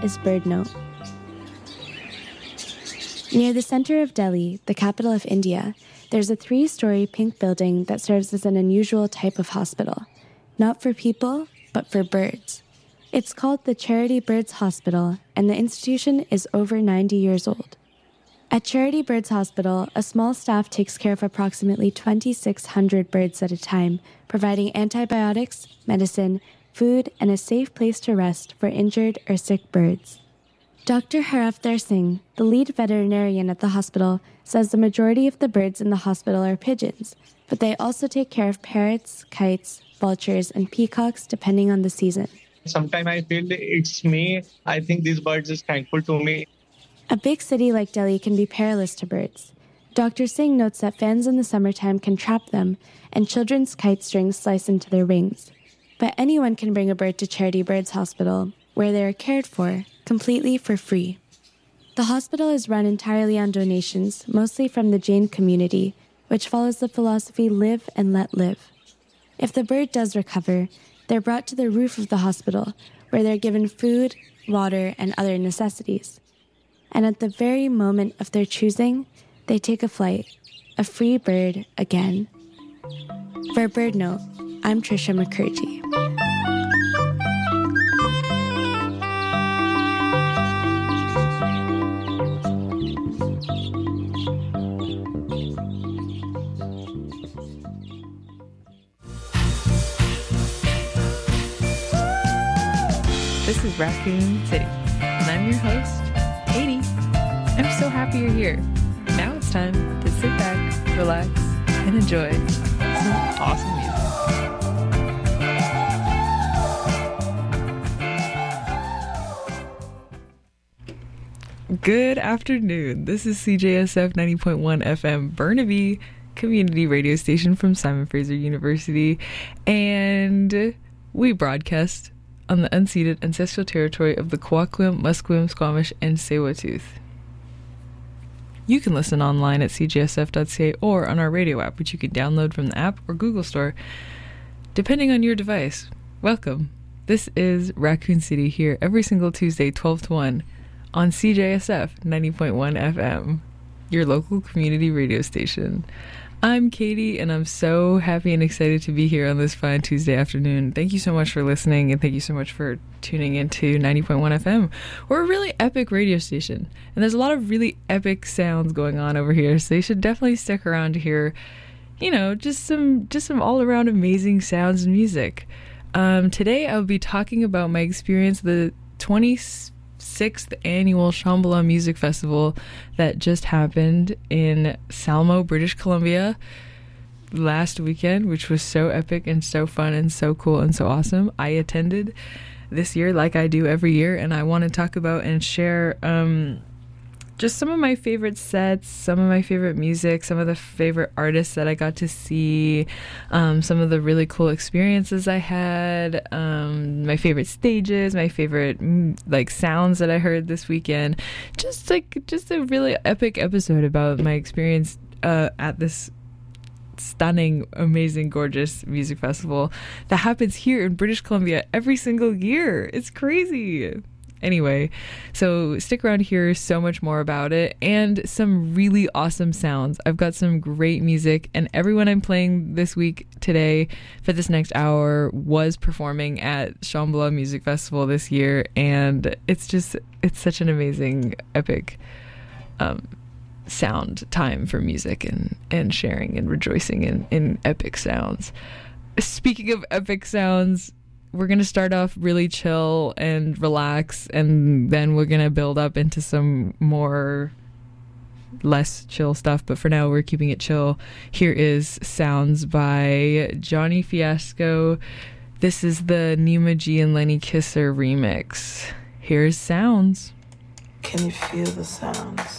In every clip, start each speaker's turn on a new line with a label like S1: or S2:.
S1: is BirdNote. Near the center of Delhi, the capital of India, there's a 3-story pink building that serves as an unusual type of hospital. Not for people, but for birds. It's called the Charity Birds Hospital, and the institution is over 90 years old. At Charity Birds Hospital, a small staff takes care of approximately 2,600 birds at a time, providing antibiotics, medicine, food, and a safe place to rest for injured or sick birds. Dr. Harafdar Singh, the lead veterinarian at the hospital, says the majority of the birds in the hospital are pigeons, but they also take care of parrots, kites, vultures, and peacocks depending on the season.
S2: Sometimes I feel it's me. I think these birds is thankful to me.
S1: A big city like Delhi can be perilous to birds. Dr. Singh notes that fans in the summertime can trap them, and children's kite strings slice into their wings. But anyone can bring a bird to Charity Birds Hospital, where they are cared for, completely for free. The hospital is run entirely on donations, mostly from the Jain community, which follows the philosophy live and let live. If the bird does recover, they're brought to the roof of the hospital, where they're given food, water, and other necessities. And at the very moment of their choosing, they take a flight, a free bird again. For BirdNote, I'm Trisha Mukherjee.
S3: This is Raccoon City, and I'm your host, Katie. I'm so happy you're here. Now it's time to sit back, relax, and enjoy some awesome music. Good afternoon. This is CJSF 90.1 FM Burnaby community radio station from Simon Fraser University, and we broadcast on the unceded ancestral territory of the Kwakwam, Musqueam, Squamish, and Tsleil-Waututh. You can listen online at cjsf.ca or on our radio app, which you can download from the app or Google Store, depending on your device. Welcome. This is Raccoon City here every single Tuesday, 12 to 1, on CJSF 90.1 FM, your local community radio station. I'm Katie, and I'm so happy and excited to be here on this fine Tuesday afternoon. Thank you so much for listening, and thank you so much for tuning into 90.1 FM. We're a really epic radio station, and there's a lot of really epic sounds going on over here, so you should definitely stick around to hear, just some all-around amazing sounds and music. Today, I'll be talking about my experience at the 26th annual Shambhala Music Festival that just happened in Salmo, British Columbia last weekend, which was so epic and so fun and so cool and so awesome. I attended this year like I do every year, and I want to talk about and share just some of my favorite sets, some of my favorite music, some of the favorite artists that I got to see, some of the really cool experiences I had, my favorite stages, my favorite sounds that I heard this weekend. Just a really epic episode about my experience at this stunning, amazing, gorgeous music festival that happens here in British Columbia every single year. It's crazy. Anyway, so stick around to hear so much more about it and some really awesome sounds. I've got some great music, and everyone I'm playing this week today for this next hour was performing at Shambhala Music Festival this year, and it's such an amazing, epic sound time for music and sharing and rejoicing in epic sounds. Speaking of epic sounds, we're going to start off really chill and relax, and then we're going to build up into some more less chill stuff. But for now, we're keeping it chill. Here is Sounds by Johnny Fiasco. This is the Nima G and Lenny Kisser remix. Here's Sounds.
S4: Can you feel the sounds?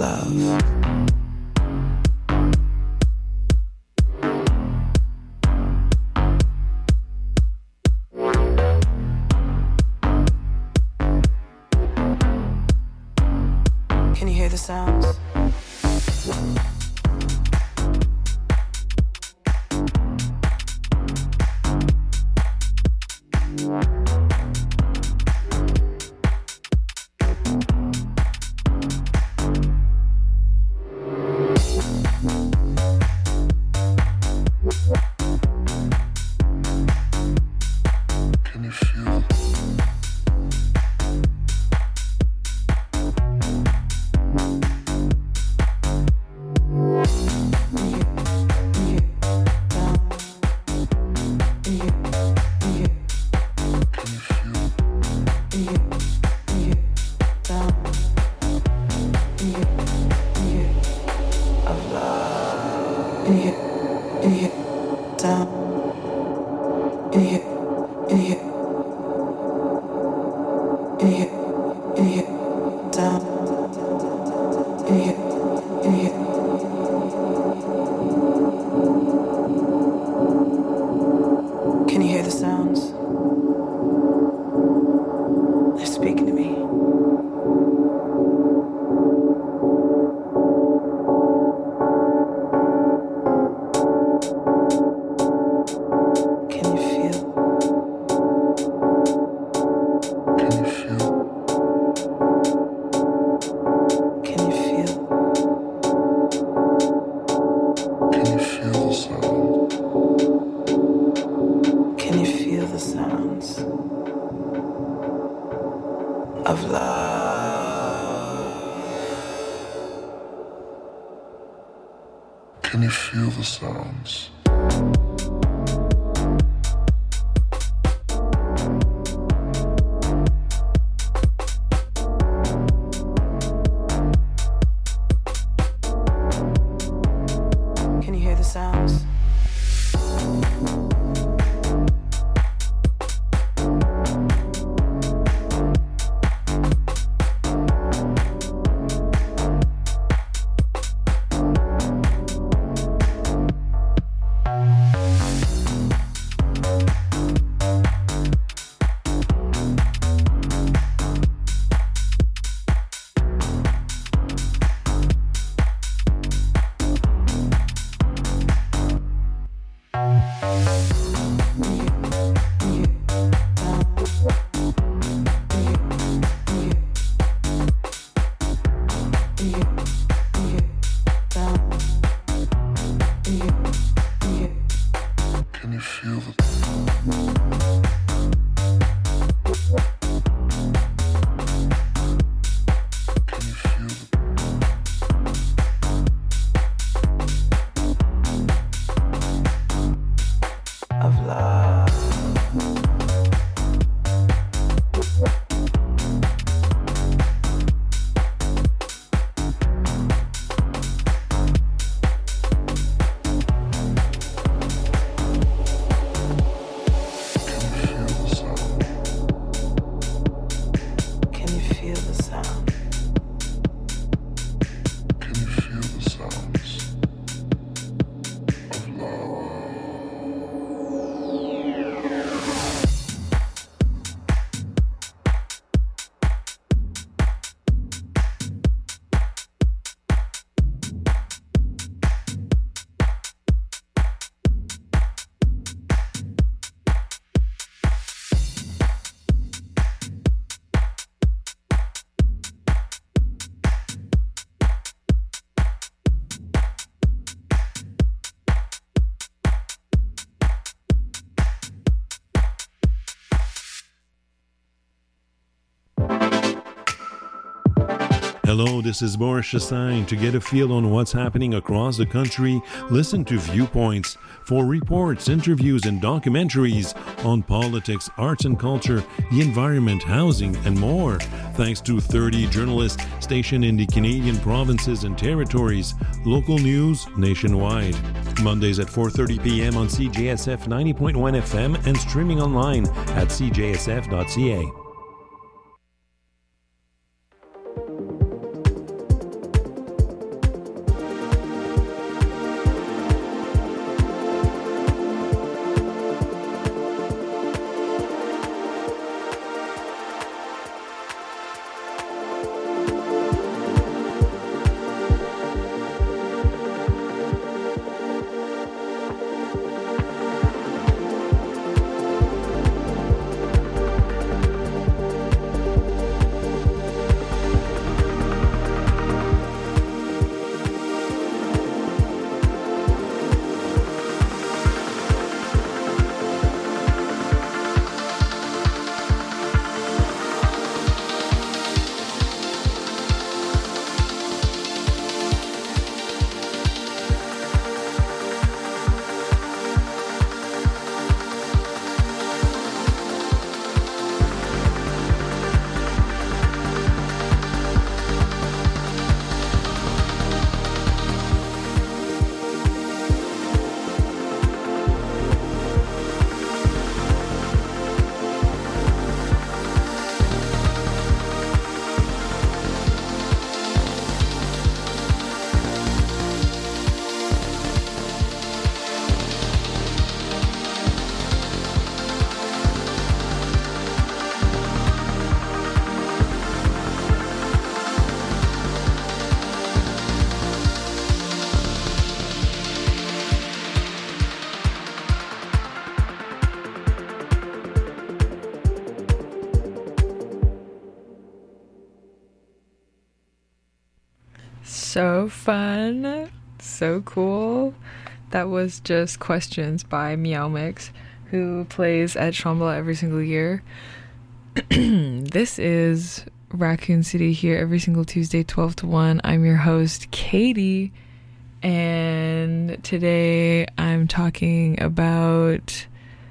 S4: love. Can you hear the sounds?
S5: Can you feel the sounds?
S4: Can you hear the sounds?
S6: Hello, this is Boris Chassagne. To get a feel on what's happening across the country, listen to Viewpoints for reports, interviews, and documentaries on politics, arts and culture, the environment, housing, and more. Thanks to 30 journalists stationed in the Canadian provinces and territories. Local news nationwide. Mondays at 4:30 p.m. on CJSF 90.1 FM and streaming online at cjsf.ca.
S3: So fun. So cool. That was just Questions by Meow Mix, who plays at Shambhala every single year. This is Raccoon City here every single Tuesday, 12 to 1. I'm your host, Katie, and today I'm talking about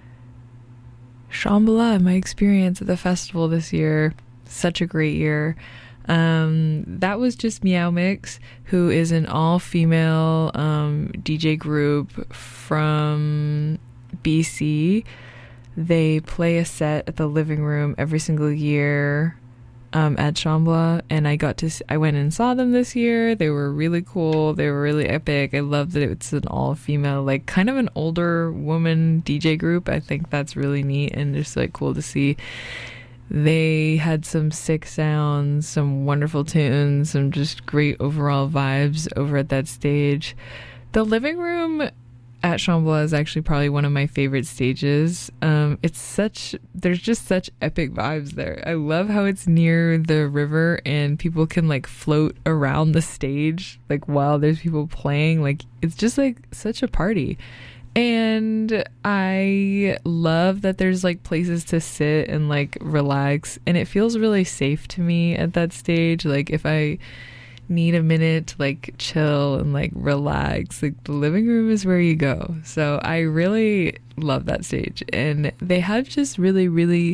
S3: Shambhala, my experience at the festival this year. Such a great year. That was just Meow Mix, who is an all-female DJ group from BC. They play a set at the Living Room every single year at Shambhala, and I went and saw them this year. They were really cool. They were really epic. I love that it's an all-female, like kind of an older woman DJ group. I think that's really neat and just like cool to see. They had some sick sounds, some wonderful tunes, some just great overall vibes over at that stage. The Living Room at Shambhala is actually probably one of my favorite stages. There's just such epic vibes there. I love how it's near the river and people can like float around the stage like while there's people playing. Like it's just like such a party. And I love that there's like places to sit and like relax, and it feels really safe to me at that stage. Like if I need a minute to like chill and like relax, like the Living Room is where you go. So I really love that stage, and they have just really, really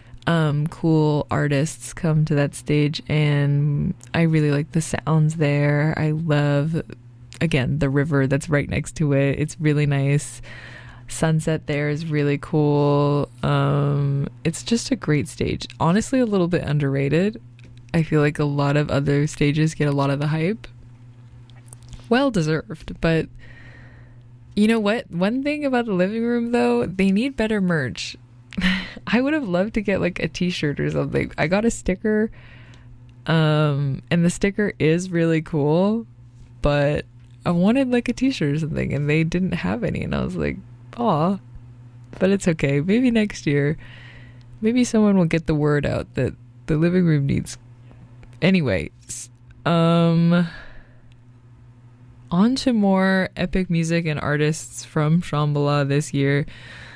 S3: cool artists come to that stage, and I really like the sounds there. I love, again, the river that's right next to it. It's really nice. Sunset there is really cool. It's just a great stage. Honestly, a little bit underrated. I feel like a lot of other stages get a lot of the hype. Well deserved, but you know what? One thing about the Living Room, though, they need better merch. I would have loved to get like a t-shirt or something. I got a sticker, and the sticker is really cool, but I wanted like a t-shirt or something, and they didn't have any, and I was like, aw, but it's okay. Maybe next year, maybe someone will get the word out that the Living Room needs. Anyway, on to more epic music and artists from Shambhala this year,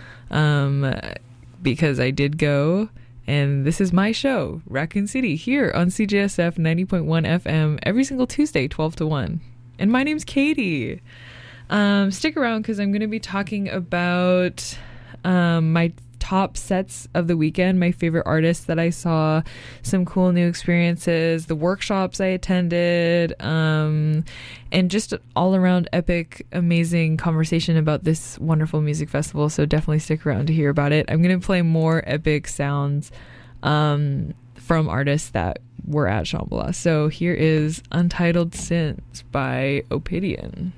S3: because I did go, and this is my show, Raccoon City, here on CJSF 90.1 FM every single Tuesday, 12 to 1. And my name's Katie. Stick around because I'm going to be talking about my top sets of the weekend, my favorite artists that I saw, some cool new experiences, the workshops I attended, and just all around epic, amazing conversation about this wonderful music festival. So definitely stick around to hear about it. I'm going to play more epic sounds from artists that were at Shambhala. So here is Untitled Sins by Ophidian.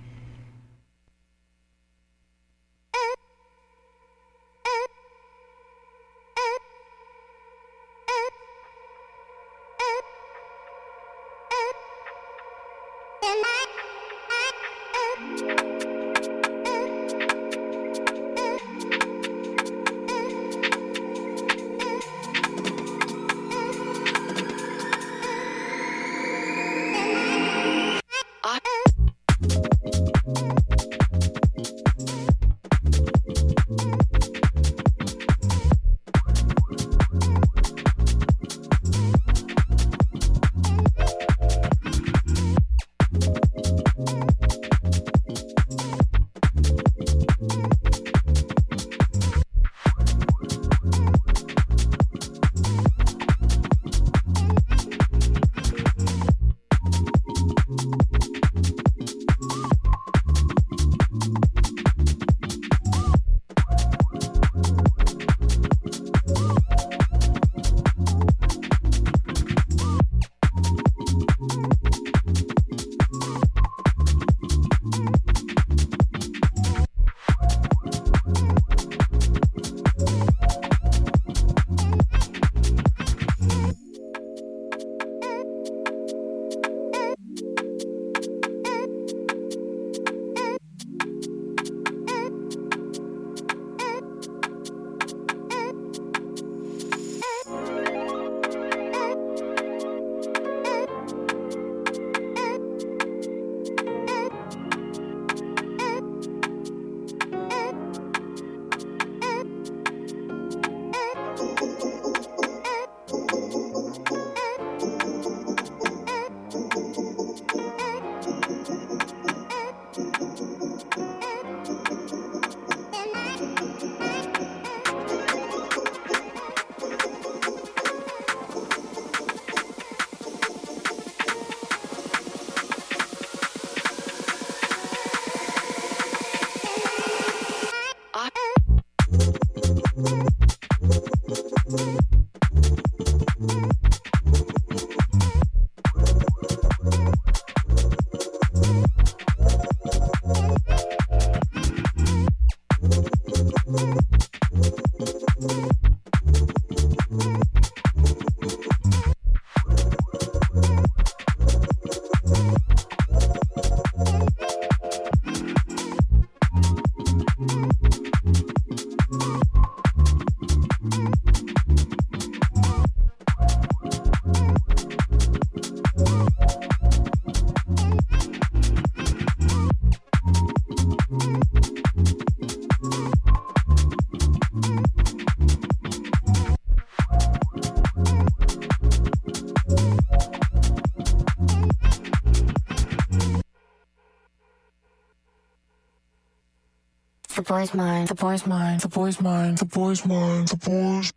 S7: boy's mine. The boy's mine. The boy's mine.
S5: The boy's mine. The boy's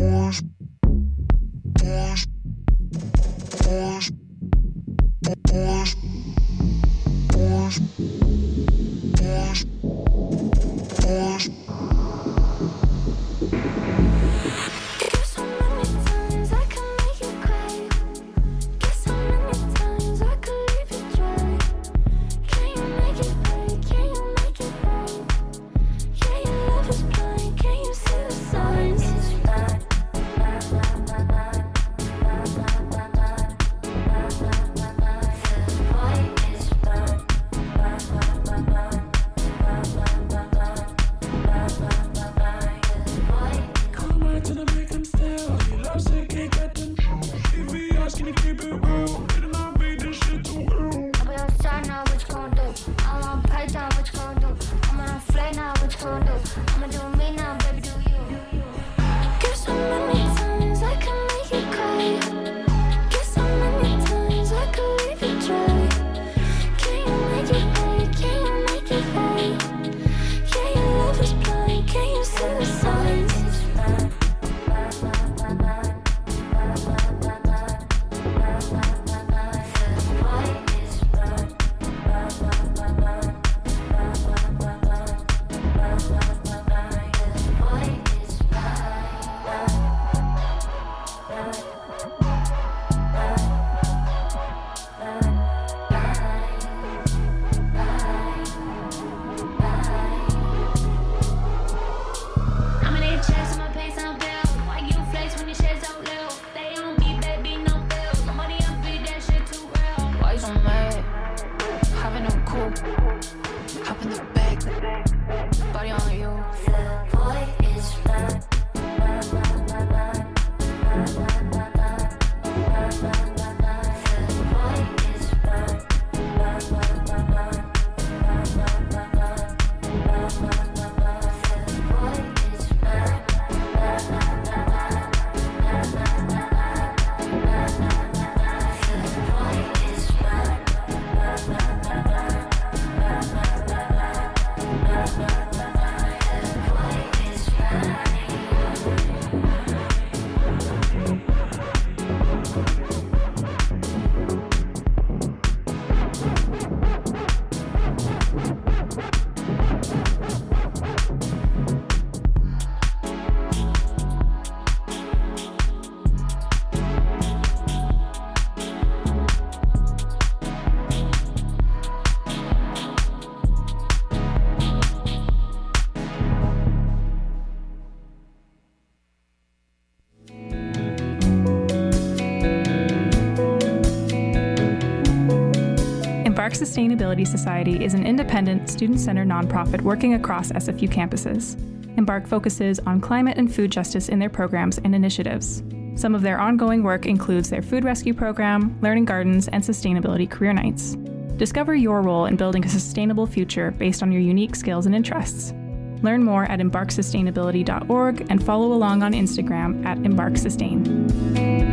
S8: Embark Sustainability Society is an independent, student-centered nonprofit working across SFU campuses. Embark focuses on climate and food justice in their programs and initiatives. Some of their ongoing work includes their food rescue program, learning gardens, and sustainability career nights. Discover your role in building a sustainable future based on your unique skills and interests. Learn more at embarksustainability.org and follow along on Instagram at embarksustain.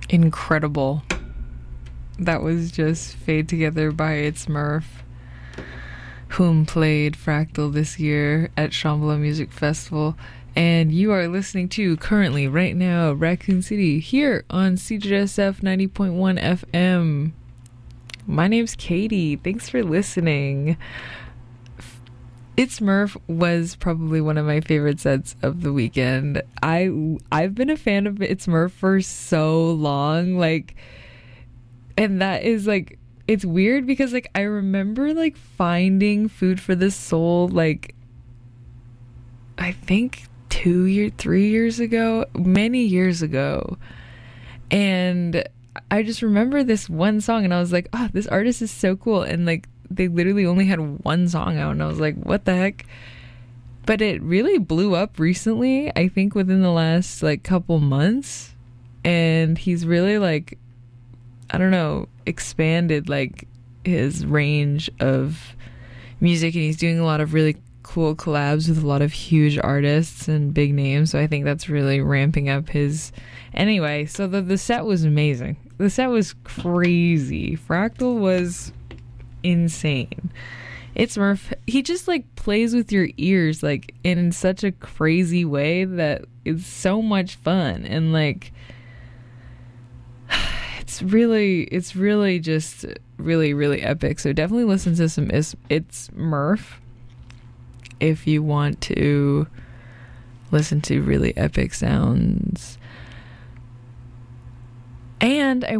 S3: incredible. That was just Fade Together by It's Murph, whom played Fractal this year at Shambhala Music Festival. And you are listening to, currently, right now, Raccoon City, here on CJSF 90.1 FM. My name's Katie. Thanks for listening. It's Murph was probably one of my favorite sets of the weekend. I've been a fan of It's Murph for so long, like, and that is like, it's weird because like I remember like finding Food for the Soul like I think 3 years ago, many years ago, and I just remember this one song and I was like, oh, this artist is so cool, and like they literally only had one song out and I was like, what the heck? But it really blew up recently, I think within the last like couple months, and he's really like, I don't know, expanded like his range of music, and he's doing a lot of really cool collabs with a lot of huge artists and big names, so I think that's really ramping up his... Anyway, so the set was amazing. The set was crazy. Fractal was insane. It's Murph, he just like plays with your ears like in such a crazy way that it's so much fun, and like it's really just really epic. So definitely listen to some It's Murph if you want to listen to really epic sounds. And I